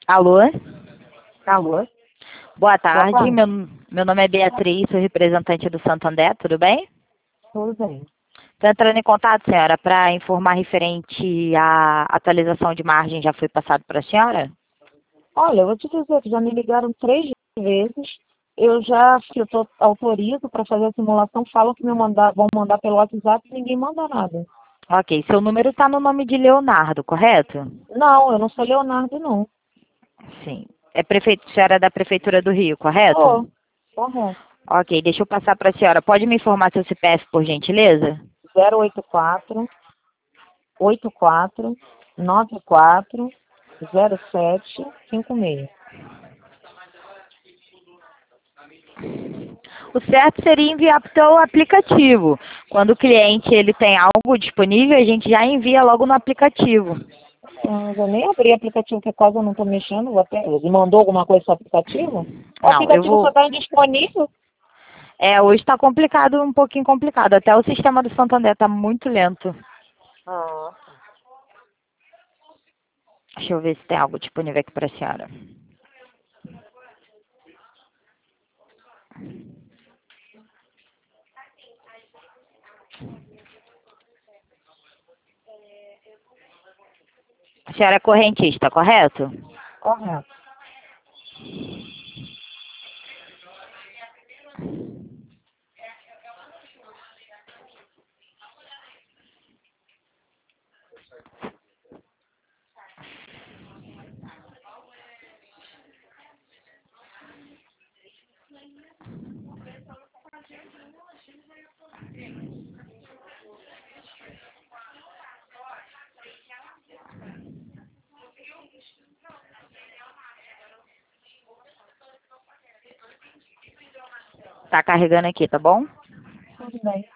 Alô? Alô? Boa Boa tarde. tarde. Meu nome é Beatriz, sou representante do Santander, tudo bem? Tudo bem. Estou entrando em contato, senhora, para informar referente à atualização de margem já foi passado para a senhora? Olha, eu vou te dizer que já me ligaram 3 vezes. Eu autorizo para fazer a simulação, falam que vão mandar pelo WhatsApp e ninguém manda nada. Ok, seu número está no nome de Leonardo, correto? Não, eu não sou Leonardo, não. Sim. É prefeito, senhora é da Prefeitura do Rio, correto? Sou. Correto. Ok, deixa eu passar para a senhora. Pode me informar seu CPF, por gentileza? 084 84 94 07 56. O certo seria enviar para o seu aplicativo. Quando o cliente ele tem algo disponível, a gente já envia logo no aplicativo. Eu nem abri o aplicativo, que quase eu não estou mexendo. Ele mandou alguma coisa no aplicativo? O Não, eu aplicativo só vou. está indisponível. Hoje está complicado, um pouquinho complicado. Até o sistema do Santander está muito lento. Ah. Deixa eu ver se tem algo disponível aqui para a senhora. A senhora é correntista, correto? Correto. Tá carregando aqui, tá bom? Tudo bem.